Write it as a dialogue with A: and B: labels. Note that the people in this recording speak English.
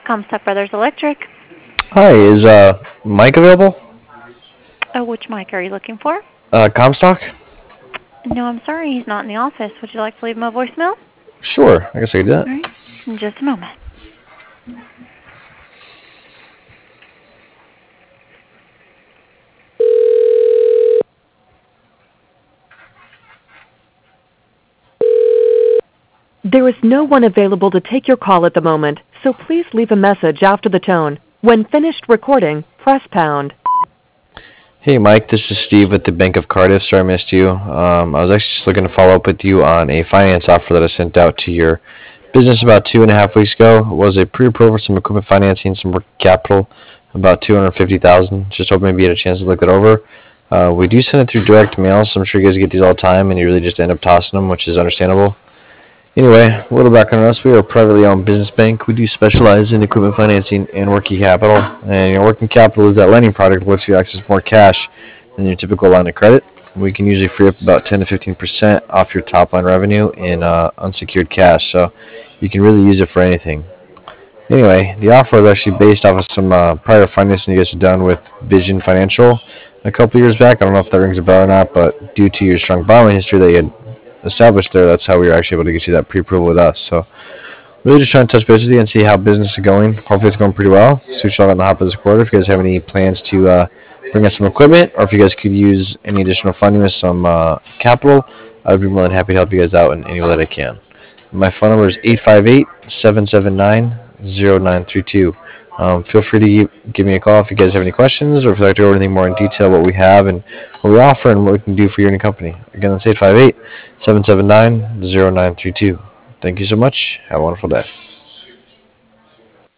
A: Comstock Brothers Electric.
B: Hi, is Mike available?
A: Oh, which mic are you looking for?
B: Comstock?
A: No, I'm sorry, he's not in the office. Would you like to leave him a voicemail?
B: Sure, I guess I could do that.
A: All right, in just a moment.
C: There is no one available to take your call at the moment, so please leave a message after the tone. When finished recording, press pound.
B: Hey Mike, this is Steve with the Bank of Cardiff. Sorry I missed you. I was actually just looking to follow up with you on a finance offer that I sent out to your business about 2.5 weeks ago. It was a pre-approval for some equipment financing, some working capital, about 250,000. Just hoping maybe you had a chance to look it over. We do send it through direct mail, so I'm sure you guys get these all the time, and you really just end up tossing them, which is understandable. Anyway, a little background on us. We are a privately owned business bank. We do specialize in equipment financing and working capital. And working capital is that lending product that lets you access more cash than your typical line of credit. We can usually free up about 10 to 15% off your top line revenue in unsecured cash. So you can really use it for anything. Anyway, the offer is actually based off of some prior financing you guys have done with Vision Financial a couple years back. I don't know if that rings a bell or not, but due to your strong borrowing history that you had established there, that's how we were actually able to get you that pre-approval with us. So really just trying to touch base with you and see how business is going. Hopefully it's going pretty well. So y'all on the hop of this quarter. If you guys have any plans to bring us some equipment, or if you guys could use any additional funding with some capital, I would be more than happy to help you guys out in any way that I can. My phone number is 858-779-0932. Feel free to give me a call if you guys have any questions, or if you'd like to go over anything more in detail, what we have and what we offer and what we can do for you and your company. Again, that's 858-779-0932. Thank you so much. Have a wonderful day.